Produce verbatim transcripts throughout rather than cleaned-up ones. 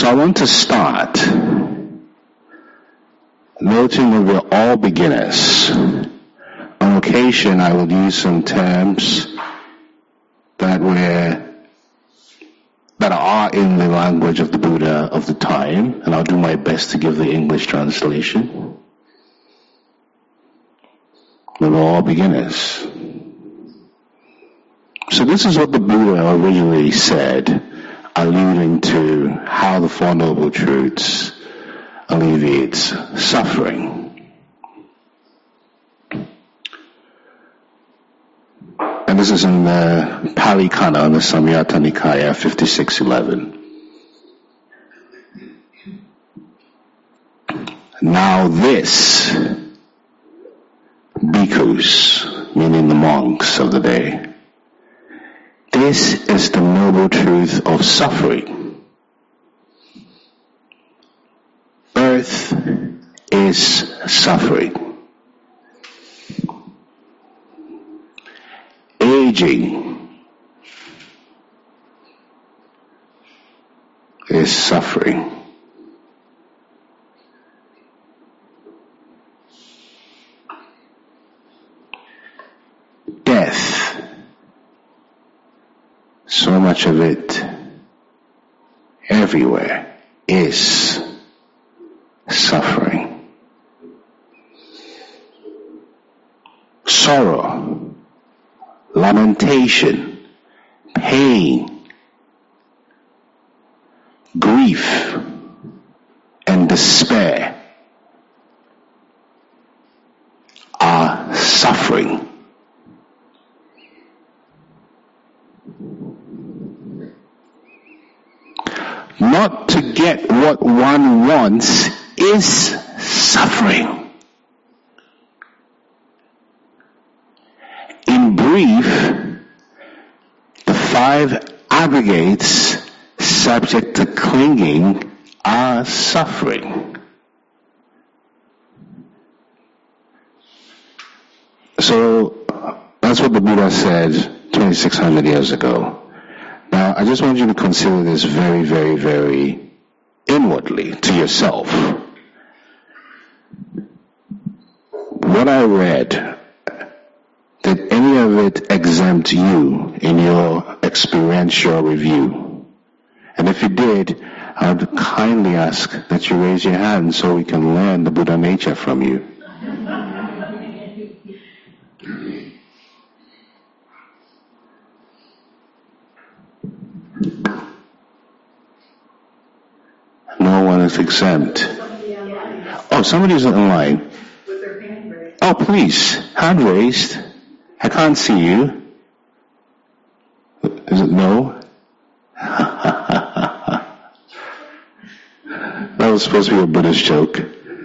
So I want to start noting that we're all beginners. On occasion, I will use some terms that were that are in the language of the Buddha of the time, and I'll do my best to give the English translation. But we're all beginners. So this is what the Buddha originally said, alluding to how the Four Noble Truths alleviates suffering. And this is in the Pali Canon, the Samyutta Nikaya fifty-six eleven. Now this, bhikkhus, meaning the monks of the day, this is the noble truth of suffering. Birth is suffering. Aging is suffering. Death, so much of it, everywhere, is suffering. Sorrow, lamentation, pain, grief, and despair are suffering. Not to get what one wants is suffering. In brief, the five aggregates subject to clinging are suffering. So that's what the Buddha said twenty-six hundred years ago. Now, I just want you to consider this very, very, very inwardly to yourself. What I read, did any of it exempt you in your experiential review? And if it did, I would kindly ask that you raise your hand so we can learn the Buddha nature from you. No one is exempt. Oh, somebody's online. Oh, please, hand raised. I can't see you. Is it no? That was supposed to be a Buddhist joke.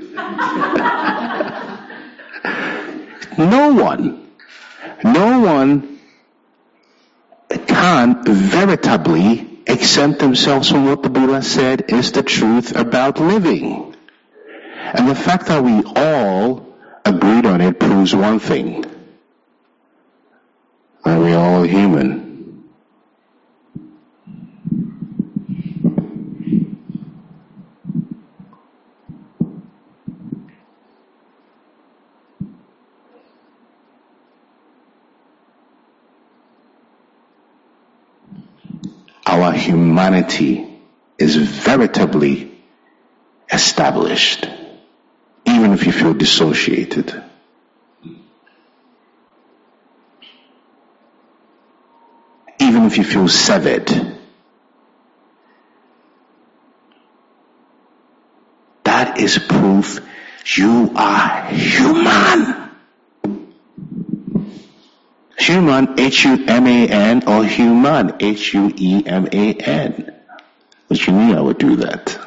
No one, no one can veritably exempt themselves from what the Buddha said is the truth about living. And the fact that we all agreed on it proves one thing: that we're all human. Our humanity is veritably established, even if you feel dissociated. Even if you feel severed. That is proof you are human. Human, H U M A N, or human, H U E M A N. But you knew I would do that.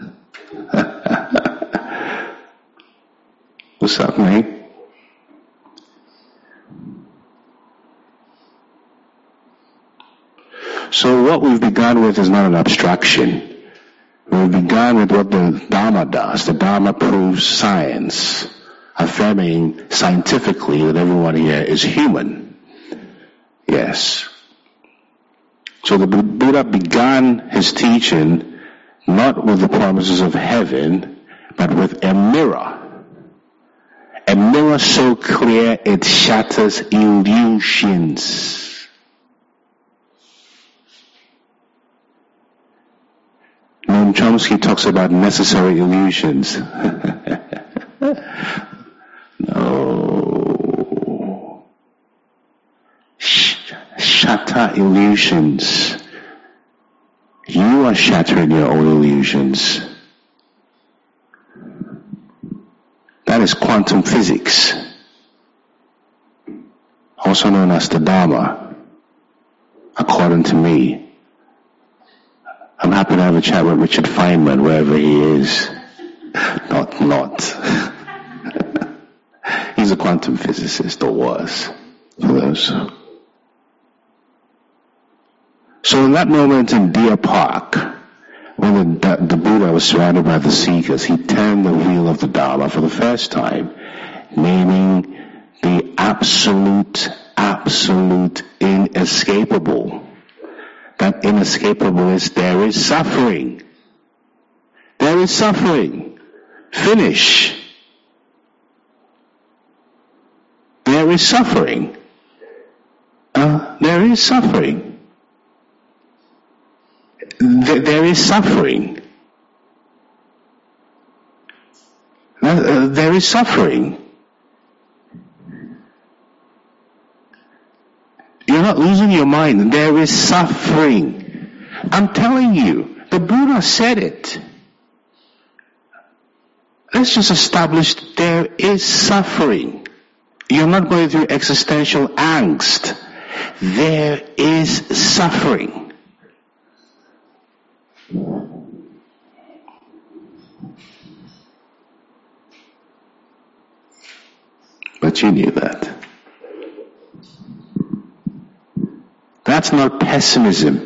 What's up, mate? So what we've begun with is not an abstraction. We've begun with what the Dharma does. The Dharma proves science, affirming scientifically that everyone here is human. Yes. So the Buddha began his teaching not with the promises of heaven, but with a mirror. A mirror so clear it shatters illusions. Noam Chomsky talks about necessary illusions. No. Sh- shatter illusions. You are shattering your own illusions. That is quantum physics, also known as the Dharma, according to me. I'm happy to have a chat with Richard Feynman, wherever he is. Not, not. He's a quantum physicist, or was, for those. So in that moment in Deer Park, when the, the Buddha was surrounded by the seekers, he turned the wheel of the Dharma for the first time, naming the absolute, absolute inescapable. That inescapable is there is suffering. There is suffering. Finish. There is suffering. Uh, there is suffering. There is suffering. Uh, there is suffering. You're not losing your mind. There is suffering. I'm telling you, the Buddha said it. Let's just establish there is suffering. You're not going through existential angst. There is suffering. But you knew that. That's not pessimism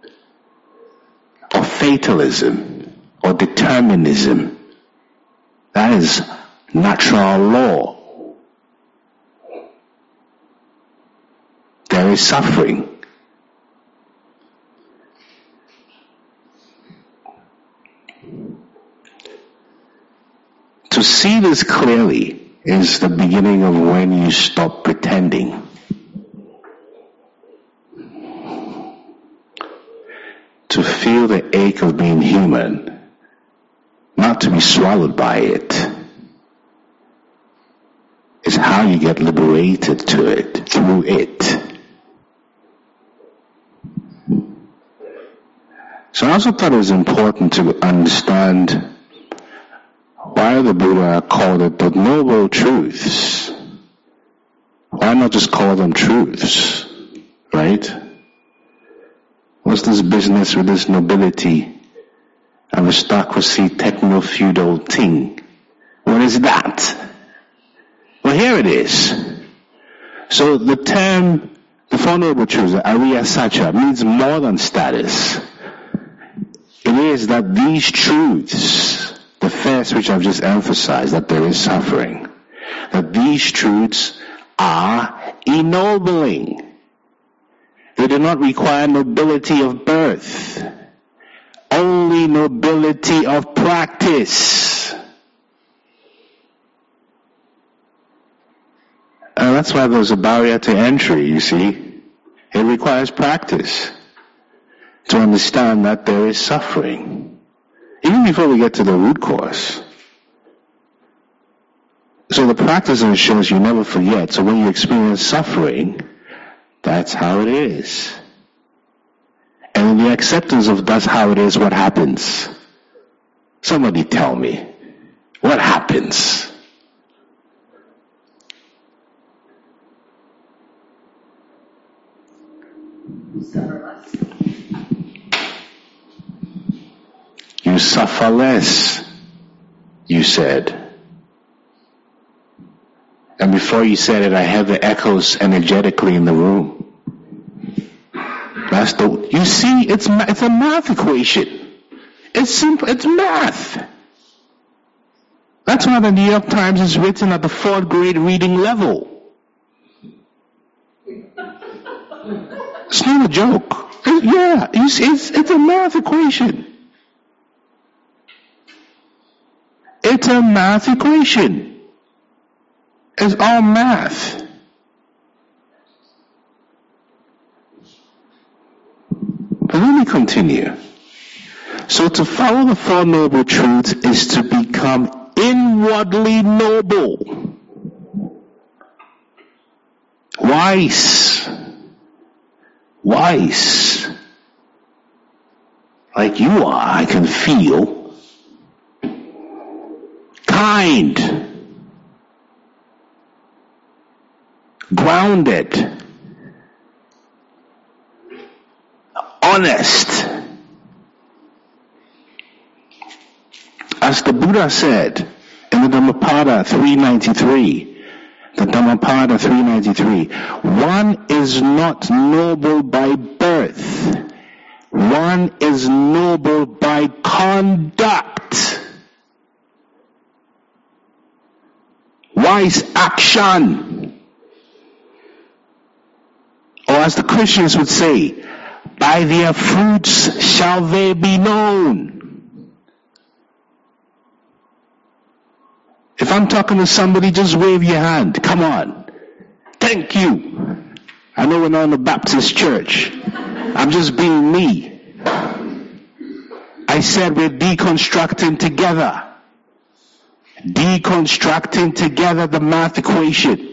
or fatalism or determinism. That is natural law. There is suffering. To see this clearly is the beginning of when you stop pretending. To feel the ache of being human, not to be swallowed by it, is how you get liberated to it, through it. So I also thought it was important to understand why the Buddha called it the Noble Truths. Why not just call them truths, right? What's this business with this nobility, aristocracy, techno-feudal thing? What is that? Well, here it is. So the term, the Four Noble Truths, Ariya Satya, means more than status. It is that these truths, the first which I've just emphasized, that there is suffering, that these truths are ennobling. They do not require nobility of birth, only nobility of practice. And that's why there's a barrier to entry, you see. It requires practice to understand that there is suffering. Even before we get to the root cause. So the practice ensures you never forget. So when you experience suffering, that's how it is. And in the acceptance of that's how it is, what happens? Somebody tell me. What happens? Suffer less. You suffer less, you said. And before you said it, I heard the echoes energetically in the room. That's the, you see, it's, it's a math equation. It's simple, it's math. That's why the New York Times is written at the fourth grade reading level. It's not a joke. It, yeah, you see, it's, it's a math equation. It's a math equation. It's all math. But let me continue. So to follow the Four Noble Truths is to become inwardly noble. Wise. Wise. Like you are, I can feel. Kind. Grounded. Honest. As the Buddha said in the Dhammapada three ninety-three, the Dhammapada three ninety-three, one is not noble by birth. One is noble by conduct. Wise action. Or as the Christians would say, by their fruits shall they be known. If I'm talking to somebody, just wave your hand. Come on. Thank you. I know we're not in a Baptist church. I'm just being me. I said we're deconstructing together. Deconstructing together the math equation.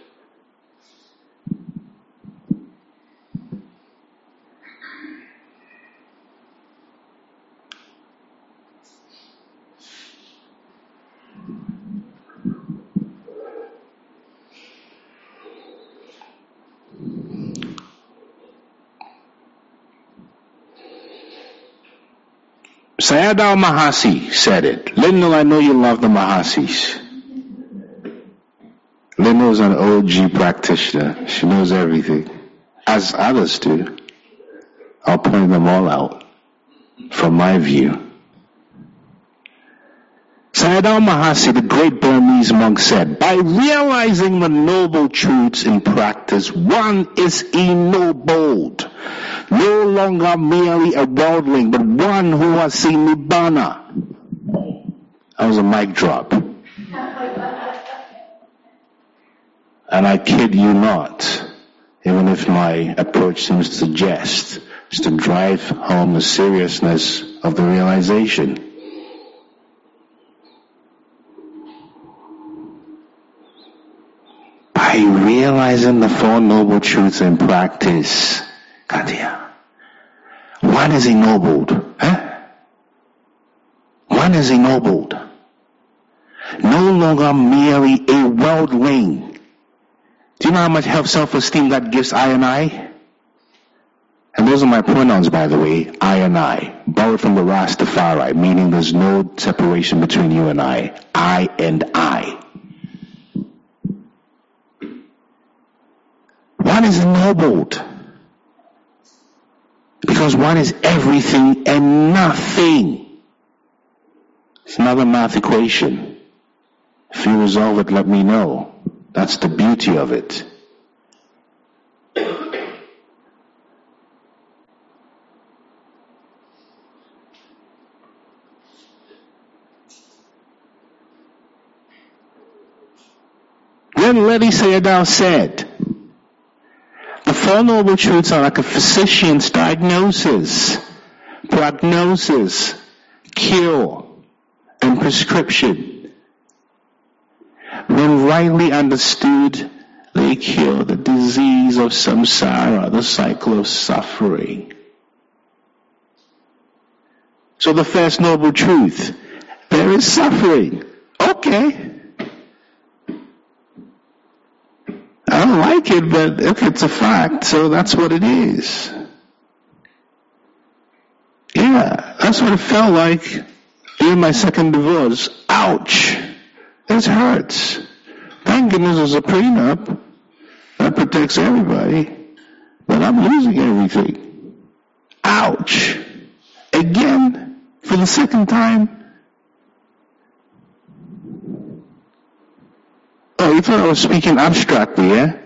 Sayadaw Mahasi said it. Lyndall, I know you love the Mahasis. Lyndall's an O G practitioner. She knows everything. As others do. I'll point them all out from my view. Sayadaw Mahasi, the great Burmese monk, said, by realizing the noble truths in practice, one is ennobled. No longer merely a worldling, but one who has seen Nibbana. That was a mic drop. And I kid you not, even if my approach seems to suggest, is to drive home the seriousness of the realization. By realizing the Four Noble Truths in practice, Katia, one is ennobled. Huh? One is ennobled. No longer merely a worldling. Do you know how much health self-esteem that gives I and I? And those are my pronouns, by the way, I and I, borrowed from the Rastafari, meaning there's no separation between you and I. I and I. One is ennobled. Because one is everything and nothing. It's another math equation. If you resolve it, let me know. That's the beauty of it. Then Ledi Sayadaw said, the Four Noble Truths are like a physician's diagnosis, prognosis, cure, and prescription. When rightly understood, they cure the disease of samsara, the cycle of suffering. So the First Noble Truth, there is suffering. Okay. I don't like it, but if it's a fact, so that's what it is. Yeah, that's what it felt like in my second divorce. Ouch! This hurts. Thank goodness there's a prenup that protects everybody, but I'm losing everything. Ouch! Again, for the second time. Oh, you thought I was speaking abstractly, yeah?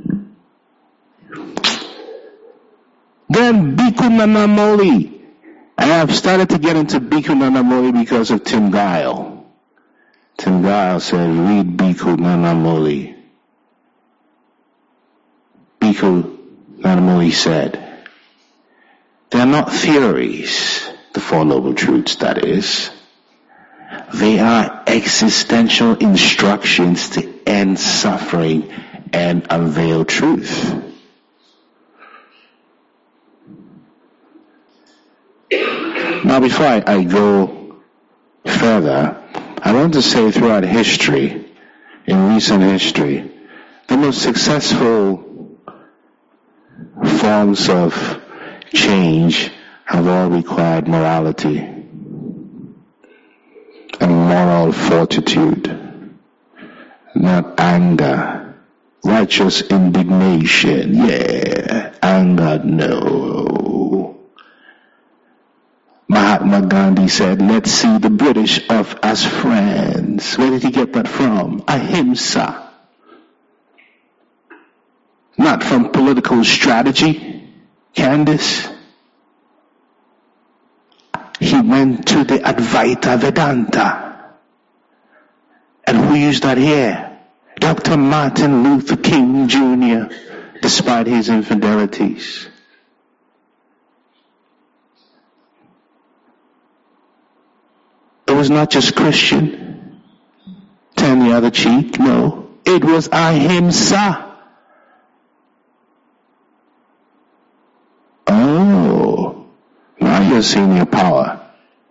Then Bhikkhu Nanamoli, And I've started to get into Bhikkhu Nanamoli because of Tim Guile. Tim Guile said, read Bhikkhu Nanamoli. Bhikkhu Nanamoli said, they are not theories, the Four Noble Truths, that is. They are existential instructions to end suffering and unveil truth. Now, before I, I go further, I want to say throughout history, in recent history, the most successful forms of change have all required morality and moral fortitude, not anger, righteous indignation. Yeah, anger, no. Mahatma Gandhi said, let's see the British off as friends. Where did he get that from? Ahimsa. Not from political strategy, Candice. He went to the Advaita Vedanta. And who used that here? Doctor Martin Luther King Junior, despite his infidelities. It was not just Christian. Turn the other cheek. No. It was Ahimsa. Oh. Now you're seeing your power.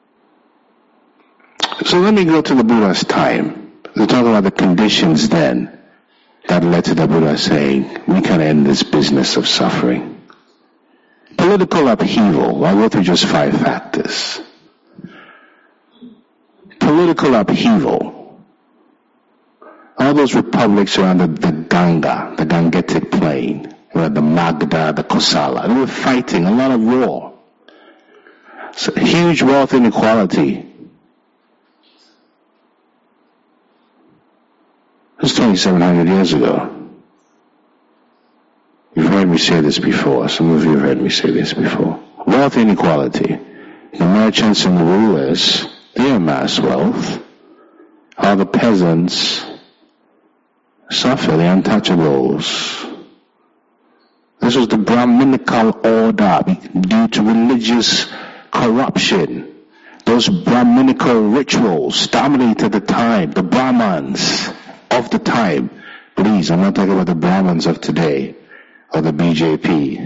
So let me go to the Buddha's time. To talk about the conditions then that led to the Buddha saying, we can end this business of suffering. Political upheaval. I'll go through just five factors. Political upheaval. All those republics around the, the Ganga, the Gangetic plain, the Magda, the Kosala, they were fighting, a lot of war. So, huge wealth inequality. It was twenty-seven hundred years ago. You've heard me say this before. Some of you have heard me say this before. Wealth inequality. The merchants and the rulers, they amass wealth. All the peasants suffer, the untouchables. This was the Brahminical order due to religious corruption. Those Brahminical rituals dominated the time, the Brahmans of the time. Please, I'm not talking about the Brahmins of today or the B J P.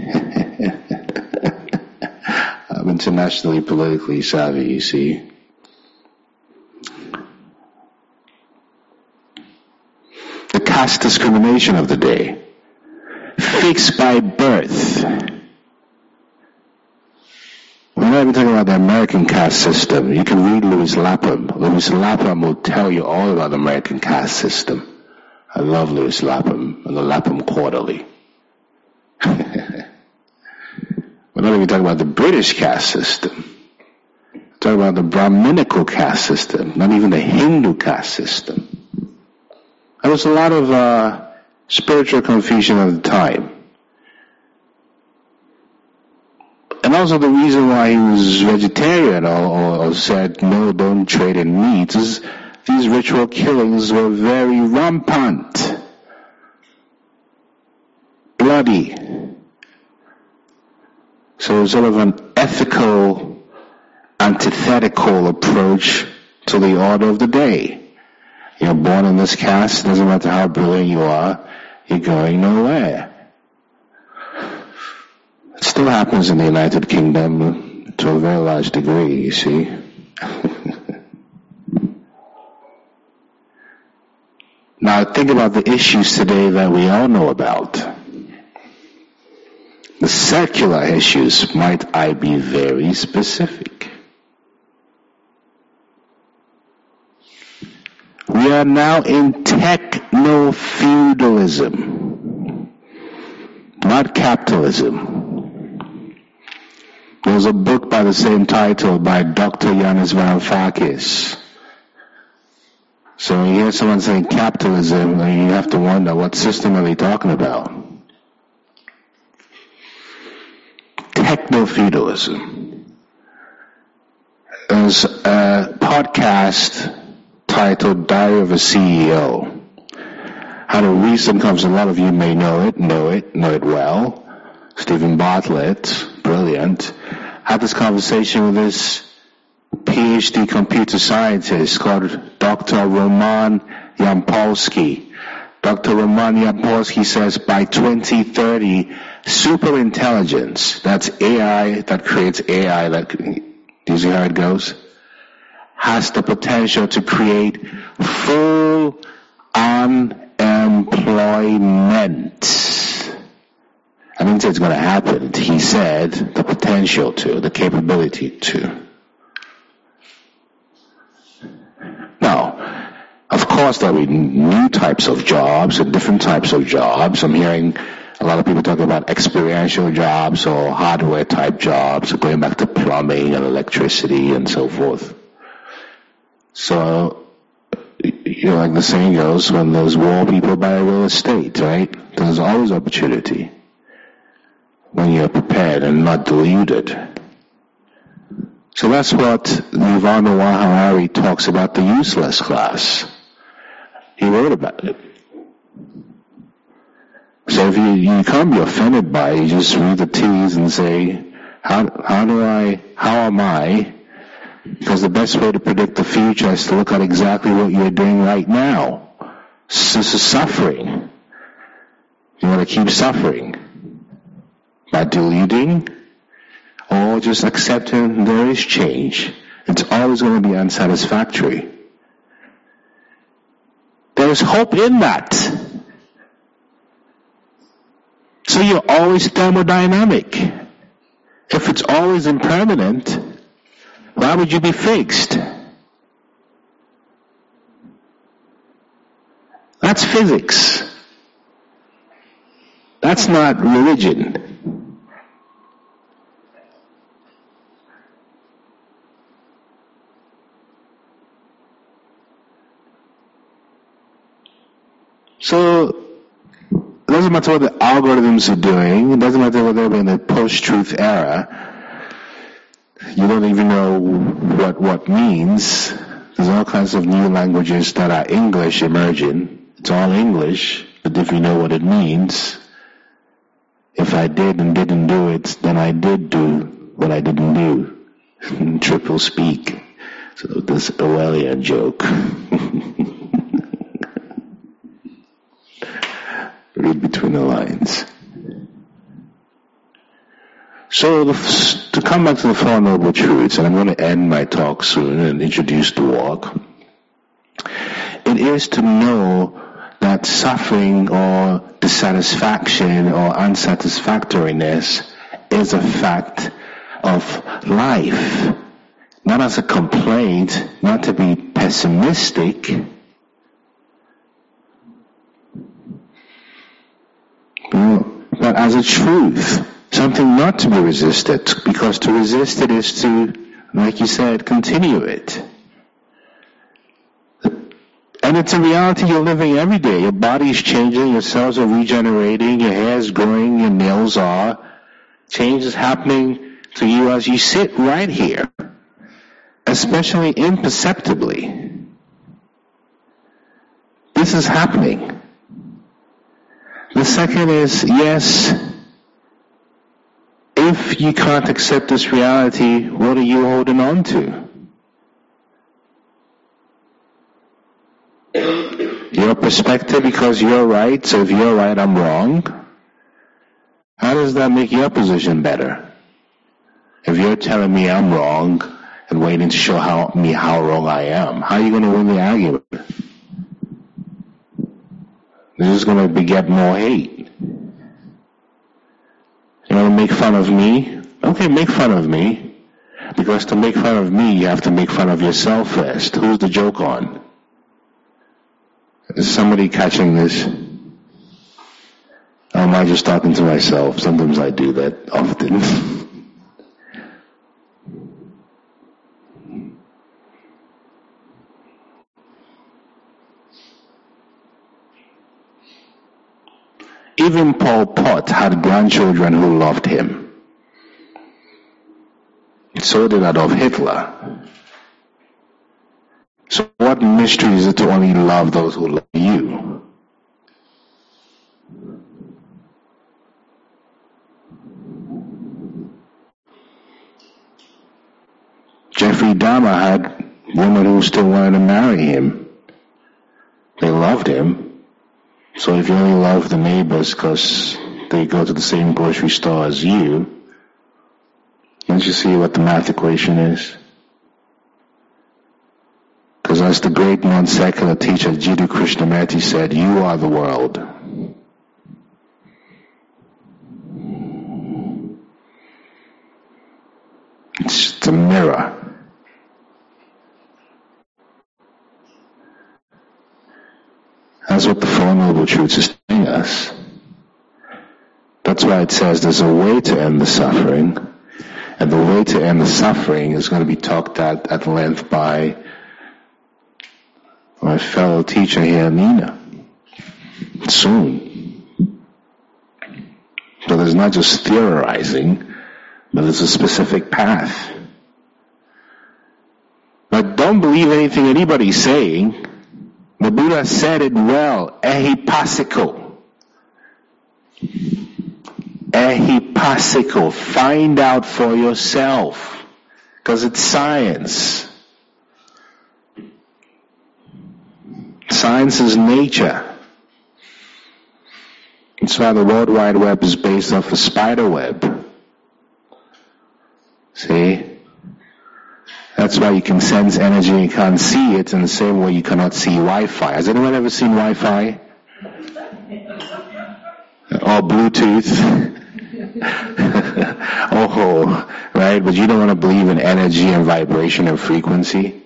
I'm internationally politically savvy, you see. The caste discrimination of the day, fixed by birth. We're not even talking about the American caste system. You can read Louis Lapham. Louis Lapham will tell you all about the American caste system. I love Louis Lapham and the Lapham Quarterly. We're not even talking about the British caste system. We're talking about the Brahminical caste system, not even the Hindu caste system. There was a lot of uh, spiritual confusion at the time. And also the reason why he was vegetarian or, or, or said, no, don't trade in meat, is these ritual killings were very rampant, bloody. So sort of an ethical, antithetical approach to the order of the day. You're born in this caste, doesn't matter how brilliant you are, you're going nowhere. It still happens in the United Kingdom to a very large degree, you see. Now think about the issues today that we all know about. The secular issues, might I be very specific. We are now in techno-feudalism, not capitalism. There was a book by the same title by Doctor Yanis Varoufakis. So when you hear someone saying capitalism, you have to wonder, what system are they talking about? Techno-feudalism. There's a podcast titled Diary of a C E O. How the wisdom comes, a lot of you may know it, know it, know it well. Stephen Bartlett, brilliant. I had this conversation with this P H D computer scientist called Doctor Roman Yampolsky. Doctor Roman Yampolsky says by twenty thirty, superintelligence, that's A I that creates A I, that, do you see how it goes? Has the potential to create full unemployment. I didn't say it's going to happen. He said the potential to, the capability to. Now, of course, there will be new types of jobs and different types of jobs. I'm hearing a lot of people talking about experiential jobs or hardware type jobs, going back to plumbing and electricity and so forth. So, you know, like the saying goes, when there's war, people buy real estate, right? There's always opportunity when you're prepared and not deluded. So that's what Yuval Noah Harari talks about, the useless class. He wrote about it. So if you, you can't be offended by it, you just read the T's and say, how, how do I, how am I? Because the best way to predict the future is to look at exactly what you're doing right now. This is suffering. You want to keep suffering by deluding or just accepting there is change. It's always going to be unsatisfactory. There's hope in that. So you're always thermodynamic. If it's always impermanent, why would you be fixed? That's physics. That's not religion. So, it doesn't matter what the algorithms are doing, it doesn't matter whether we're in the post-truth era, you don't even know what what means. There's all kinds of new languages that are English emerging. It's all English, but if you know what it means, if I did and didn't do it, then I did do what I didn't do. Triple speak. So this Orwellian joke. Read between the lines. So the, to come back to the Four Noble Truths, and I'm going to end my talk soon and introduce the walk, it is to know that suffering or dissatisfaction or unsatisfactoriness is a fact of life, not as a complaint, not to be pessimistic, but as a truth, something not to be resisted, because to resist it is to, like you said, continue it. And it's a reality you're living every day. Your body is changing, your cells are regenerating, your hair is growing, your nails are. Change is happening to you as you sit right here, especially imperceptibly. This is happening. The second is, yes, if you can't accept this reality, what are you holding on to? Your perspective, because you're right, so if you're right, I'm wrong. How does that make your position better? If you're telling me I'm wrong and waiting to show how, me how wrong I am, how are you going to win the argument? This is going to beget more hate. You want to make fun of me? Okay, make fun of me. Because to make fun of me, you have to make fun of yourself first. Who's the joke on? Is somebody catching this? Or am I just talking to myself? Sometimes I do that often. Even Pol Pot had grandchildren who loved him. So did Adolf Hitler. So what mystery is it to only love those who love you? Jeffrey Dahmer had women who still wanted to marry him. They loved him. So if you only love the neighbors because they go to the same grocery store as you, don't you see what the math equation is? Because as the great non-secular teacher Jiddu Krishnamurti said, you are the world. It's just a mirror. That's what the Four Noble Truths is telling us. That's why it says there's a way to end the suffering, and the way to end the suffering is going to be talked at at length by my fellow teacher here, Nina, soon. So there's not just theorizing, but there's a specific path. But don't believe anything anybody's saying. The Buddha said it well, ehipassiko. Ehipassiko. Find out for yourself, because it's science. Science is nature. That's why the World Wide Web is based off a spider web. See? That's why you can sense energy and can't see it in the same way you cannot see Wi-Fi. Has anyone ever seen Wi-Fi? Or Bluetooth? Oh, right? But you don't want to believe in energy and vibration and frequency?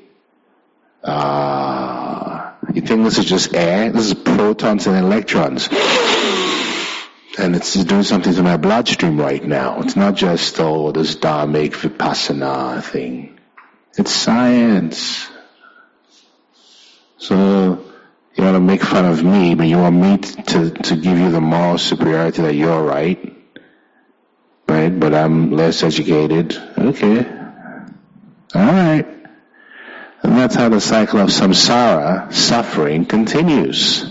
Ah, uh, you think this is just air? This is protons and electrons. And it's doing something to my bloodstream right now. It's not just, oh, this dharmic vipassana thing. It's science. So, you want to make fun of me, but you want me to, to give you the moral superiority that you're right. Right? But I'm less educated. Okay. Alright. And that's how the cycle of samsara, suffering, continues.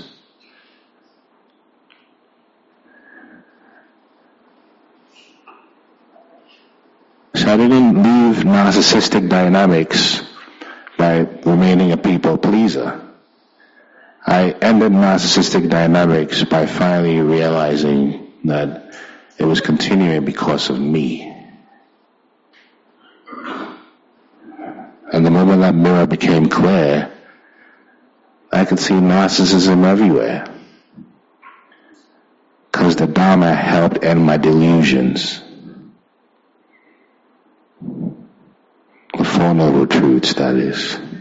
So I didn't leave narcissistic dynamics by remaining a people pleaser. I ended narcissistic dynamics by finally realizing that it was continuing because of me. And the moment that mirror became clear, I could see narcissism everywhere. Because the Dharma helped end my delusions. The Four Noble Truths, that is.